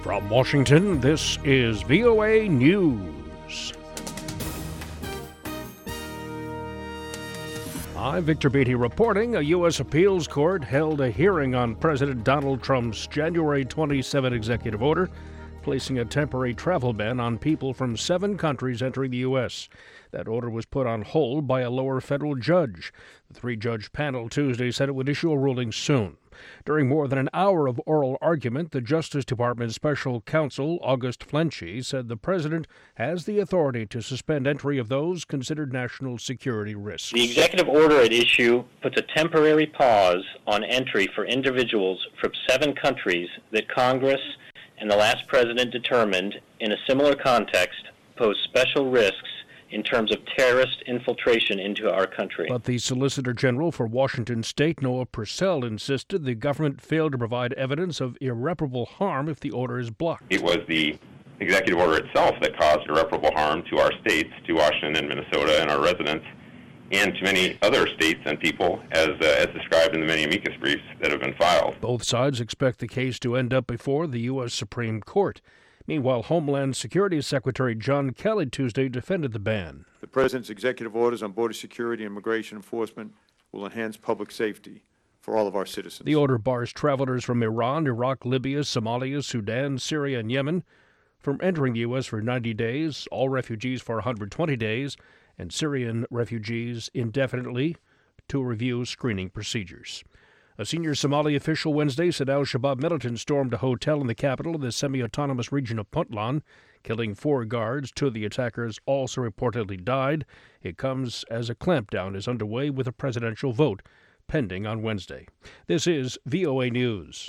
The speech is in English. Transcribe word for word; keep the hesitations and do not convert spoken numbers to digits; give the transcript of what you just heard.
From Washington, this is V O A News. I'm Victor Beatty reporting. A U S appeals court held a hearing on President Donald Trump's January twenty-seventh executive order, placing a temporary travel ban on people from seven countries entering the U S. That order was put on hold by a lower federal judge. The three-judge panel Tuesday said it would issue a ruling soon. During more than an hour of oral argument, the Justice Department Special Counsel August Flenchie said the president has the authority to suspend entry of those considered national security risks. The executive order at issue puts a temporary pause on entry for individuals from seven countries that Congress and the last president determined, in a similar context, pose special risks in terms of terrorist infiltration into our country. But the Solicitor General for Washington State, Noah Purcell, insisted the government failed to provide evidence of irreparable harm if the order is blocked. It was the executive order itself that caused irreparable harm to our states, to Washington and Minnesota and our residents, and to many other states and people, as uh, as described in the many amicus briefs that have been filed. Both sides expect the case to end up before the U S Supreme Court. Meanwhile, Homeland Security Secretary John Kelly Tuesday defended the ban. The President's executive orders on border security and immigration enforcement will enhance public safety for all of our citizens. The order bars travelers from Iran, Iraq, Libya, Somalia, Sudan, Syria, and Yemen from entering the U S for ninety days, all refugees for one hundred twenty days, and Syrian refugees indefinitely to review screening procedures. A senior Somali official Wednesday said al-Shabaab militants stormed a hotel in the capital of the semi-autonomous region of Puntland, killing four guards. Two of the attackers also reportedly died. It comes as a clampdown is underway with a presidential vote pending on Wednesday. This is V O A News.